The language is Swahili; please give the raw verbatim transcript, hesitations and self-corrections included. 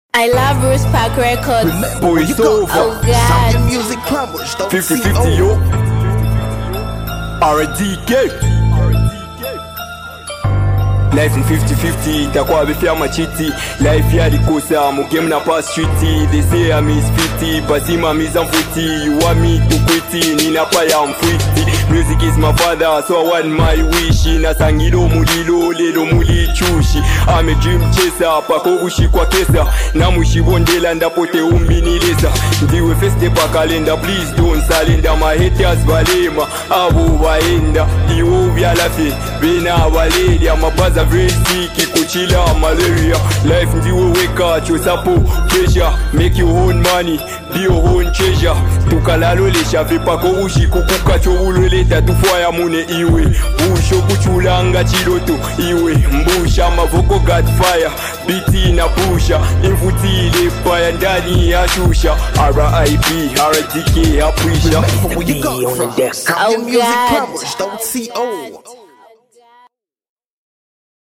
I love Bruce Park Records. Boy, it's over. Oh God. Some music crumbles, don't fifty see fifty yo. old. R D K. Life in fifty fifty, itakuwa befia machiti. Life ya likosa, mu game na pass streety. They say I'm is fifty, pasima miza mfuti. You want me to quit, nina pa ya mfuti. Music is my father, so I want my wish. Nasangilo mulilo, lelo muli chushi. I'm a dream chaser, pako ushi kwa kesa. Na mushi bondela ndapote umbinileza. Ndiwe feste pa kalenda, please don't salenda. My haters balema, abo waenda. Iwo vya lafi, bina waledia. Mabaza very sick, kuchila malaria. Life ndiwe weka, chosapo kesha. Make your own money, be your own treasure. Tukalalo lesha, vipako ushi kukuka chowulele. Tatufaya mune iwe. Busho kuchulanga chiloto iwe. Mbusha mavoko got fire. Biti na pusha. Infutile fire ndani ya shusha. R I P, R D K, apwisha. Where you go from? Some Oh music God. crumbles, don't see old.